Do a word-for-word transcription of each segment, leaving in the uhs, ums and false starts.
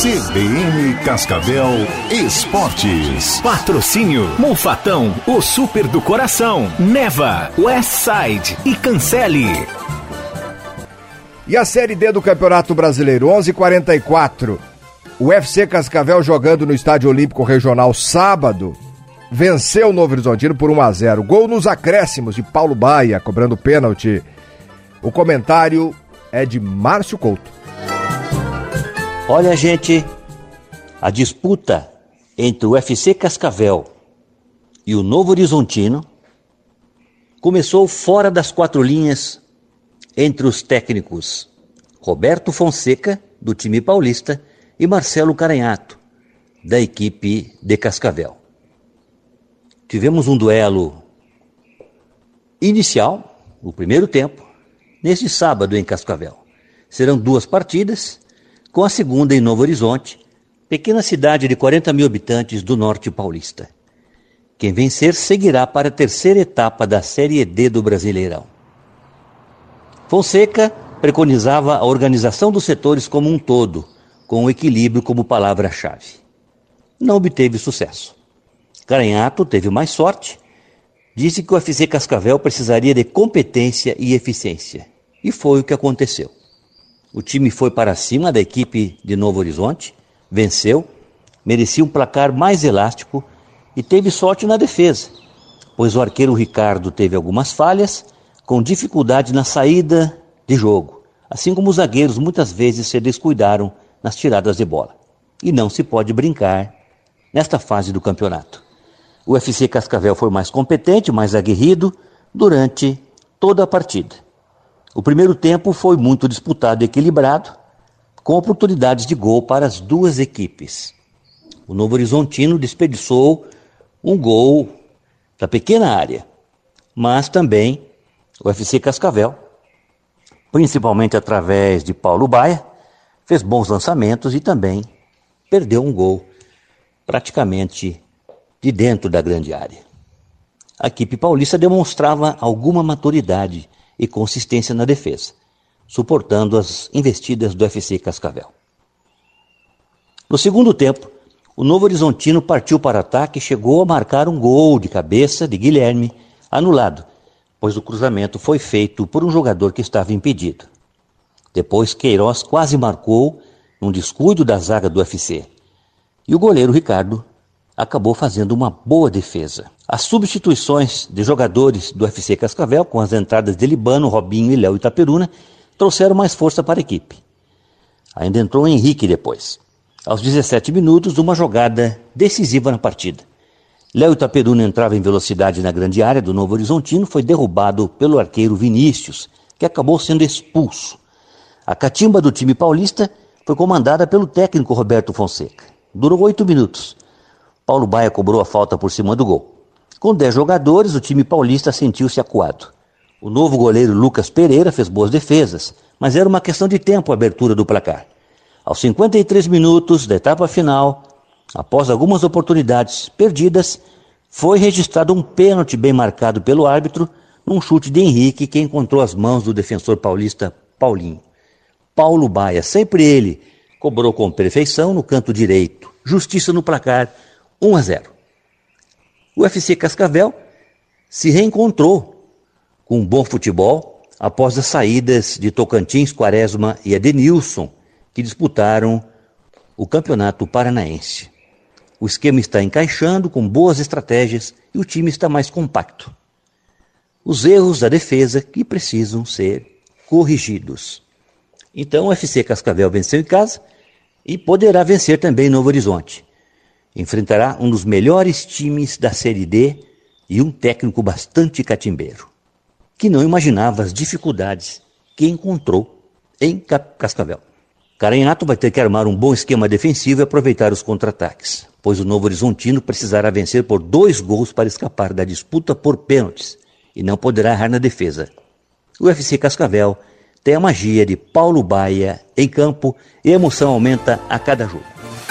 C B N Cascavel Esportes. Patrocínio Monfatão, o super do coração. Neva, Westside e Cancele. E a Série D do Campeonato Brasileiro, onze e quarenta e quatro. O U F C Cascavel jogando no Estádio Olímpico Regional sábado, venceu o Novo Horizontino por um a zero. Gol nos acréscimos de Paulo Baia, cobrando pênalti. O comentário é de Márcio Couto. Olha, gente, a disputa entre o U F C Cascavel e o Novo Horizontino começou fora das quatro linhas entre os técnicos Roberto Fonseca, do time paulista, e Marcelo Caranhato, da equipe de Cascavel. Tivemos um duelo inicial, no primeiro tempo, neste sábado em Cascavel. Serão duas partidas, com a segunda em Novo Horizonte, pequena cidade de quarenta mil habitantes do norte paulista. Quem vencer seguirá para a terceira etapa da Série D do Brasileirão. Fonseca preconizava a organização dos setores como um todo, com o equilíbrio como palavra-chave. Não obteve sucesso. Caranhato teve mais sorte, disse que o U F C Cascavel precisaria de competência e eficiência. E foi o que aconteceu. O time foi para cima da equipe de Novo Horizonte, venceu, merecia um placar mais elástico e teve sorte na defesa, pois o arqueiro Ricardo teve algumas falhas, com dificuldade na saída de jogo, assim como os zagueiros muitas vezes se descuidaram nas tiradas de bola. E não se pode brincar nesta fase do campeonato. O U F C Cascavel foi mais competente, mais aguerrido durante toda a partida. O primeiro tempo foi muito disputado e equilibrado, com oportunidades de gol para as duas equipes. O Novo Horizontino desperdiçou um gol da pequena área, mas também o U F C Cascavel, principalmente através de Paulo Baia, fez bons lançamentos e também perdeu um gol praticamente de dentro da grande área. A equipe paulista demonstrava alguma maturidade e consistência na defesa, suportando as investidas do U F C Cascavel. No segundo tempo, o Novo Horizontino partiu para o ataque e chegou a marcar um gol de cabeça de Guilherme, anulado, pois o cruzamento foi feito por um jogador que estava impedido. Depois, Queiroz quase marcou num descuido da zaga do U F C. E o goleiro Ricardo acabou fazendo uma boa defesa. As substituições de jogadores do U F C Cascavel, com as entradas de Libano, Robinho e Léo Itaperuna, trouxeram mais força para a equipe. Ainda entrou o Henrique depois. Aos dezessete minutos, uma jogada decisiva na partida. Léo Itaperuna entrava em velocidade na grande área do Novo Horizontino, foi derrubado pelo arqueiro Vinícius, que acabou sendo expulso. A catimba do time paulista foi comandada pelo técnico Roberto Fonseca. Durou oito minutos. Paulo Baia cobrou a falta por cima do gol. Com dez jogadores, o time paulista sentiu-se acuado. O novo goleiro Lucas Pereira fez boas defesas, mas era uma questão de tempo a abertura do placar. Aos cinquenta e três minutos da etapa final, após algumas oportunidades perdidas, foi registrado um pênalti bem marcado pelo árbitro num chute de Henrique que encontrou as mãos do defensor paulista Paulinho. Paulo Baia, sempre ele, cobrou com perfeição no canto direito. Justiça no placar, um a zero. O U F C Cascavel se reencontrou com um bom futebol após as saídas de Tocantins, Quaresma e Adenilson, que disputaram o Campeonato Paranaense. O esquema está encaixando com boas estratégias e o time está mais compacto. Os erros da defesa que precisam ser corrigidos. Então o U F C Cascavel venceu em casa e poderá vencer também em Novo Horizonte. Enfrentará um dos melhores times da Série D e um técnico bastante catimbeiro, que não imaginava as dificuldades que encontrou em Cascavel. Caranhato vai ter que armar um bom esquema defensivo e aproveitar os contra-ataques, pois o Novo Horizontino precisará vencer por dois gols para escapar da disputa por pênaltis e não poderá errar na defesa. O U F C Cascavel tem a magia de Paulo Baia em campo e a emoção aumenta a cada jogo.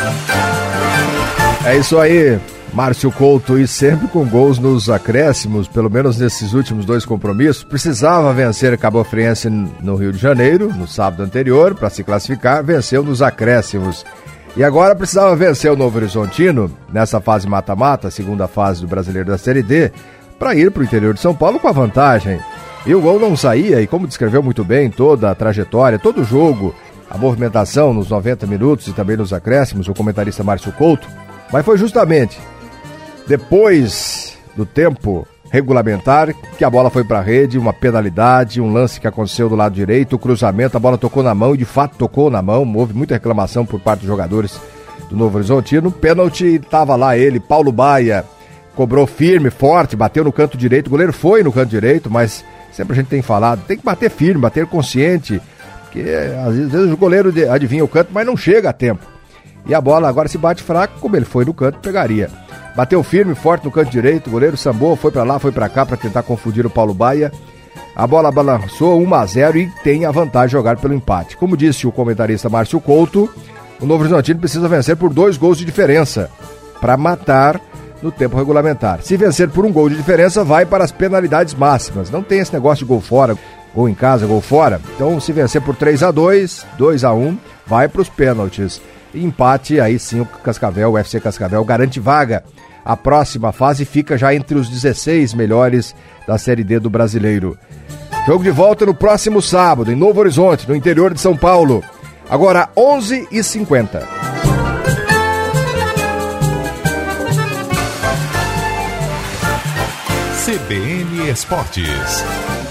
É isso aí, Márcio Couto, e sempre com gols nos acréscimos, pelo menos nesses últimos dois compromissos. Precisava vencer Cabo Friense no Rio de Janeiro, no sábado anterior, para se classificar, venceu nos acréscimos. E agora precisava vencer o Novo Horizontino nessa fase mata-mata, segunda fase do Brasileiro da Série D, para ir para o interior de São Paulo com a vantagem. E o gol não saía, e como descreveu muito bem toda a trajetória, todo o jogo, a movimentação nos noventa minutos e também nos acréscimos, o comentarista Márcio Couto, mas foi justamente depois do tempo regulamentar que a bola foi para a rede, uma penalidade, um lance que aconteceu do lado direito, o cruzamento, a bola tocou na mão e de fato tocou na mão, houve muita reclamação por parte dos jogadores do Novo Horizontino, pênalti, estava lá ele, Paulo Baia, cobrou firme, forte, bateu no canto direito, o goleiro foi no canto direito, mas sempre a gente tem falado, tem que bater firme, bater consciente, porque às vezes, às vezes o goleiro adivinha o canto, mas não chega a tempo. E a bola agora se bate fraco, como ele foi no canto, pegaria. Bateu firme, forte no canto direito, o goleiro sambou, foi pra lá, foi pra cá pra tentar confundir o Paulo Baia. A bola balançou um a zero e tem a vantagem de jogar pelo empate. Como disse o comentarista Márcio Couto, o Novo Horizontino precisa vencer por dois gols de diferença para matar no tempo regulamentar. Se vencer por um gol de diferença, vai para as penalidades máximas. Não tem esse negócio de gol fora, gol em casa, gol fora. Então, se vencer por três a dois, dois a um, vai para os pênaltis. Empate, aí sim o Cascavel, o U F C Cascavel garante vaga. A próxima fase fica já entre os dezesseis melhores da Série D do Brasileiro. Jogo de volta no próximo sábado, em Novo Horizonte, no interior de São Paulo. Agora onze e cinquenta. C B N Esportes.